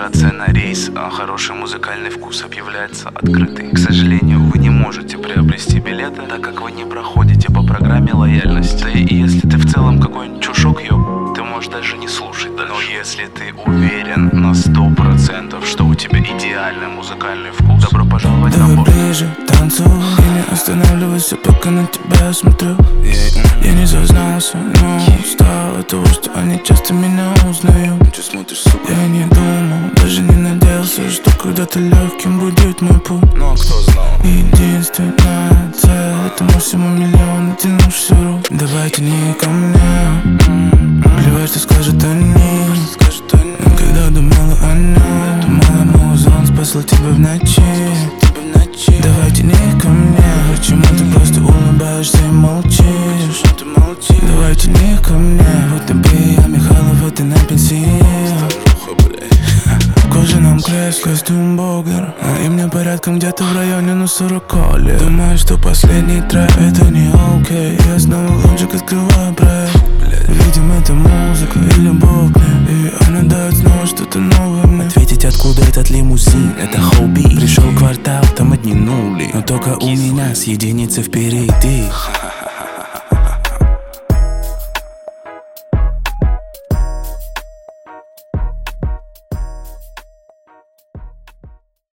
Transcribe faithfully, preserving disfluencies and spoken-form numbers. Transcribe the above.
регистрация на рейс, а хороший музыкальный вкус объявляется открытый. К сожалению, вы не можете приобрести билеты, так как вы не проходите по программе лояльности. Да и если ты в целом какой-нибудь чушок, ёб, ты можешь даже не слушать дальше. Но если ты уверен на сто процентов, что у тебя идеальный музыкальный вкус, добро пожаловать на борт. Давай ближе, танцуй, и не останавливайся, пока на тебя смотрю. Я не зазнался, но устал от того, что они часто меня узнают. Я не думал, даже не надеялся, что когда-то легким будет мой путь. Ну а кто знал? Единственная цель — это максимум миллион натянувшихся рук. Давайте не ко мне, плевать, что скажут они. Когда думала о нем, думала, муза, он спасал тебя в ночи. Давайте не ко мне, почему ты просто улыбаешься и молчишь? Давайте не ко мне, будто бы я Михайлов, а ты на пенсии. В кожаном кресле, костюм Богдер, а и мне порядком где-то в районе, ну сорок лет. Думаю, что последний трек — это не окей. Я снова лончик открываю проект. Видимо, это музыка и любовь к ней, и она дает снова что-то новое мне. Ответить, откуда этот лимузин, это хобби. Пришел квартал, там одни нули, но только у меня с единицы впереди.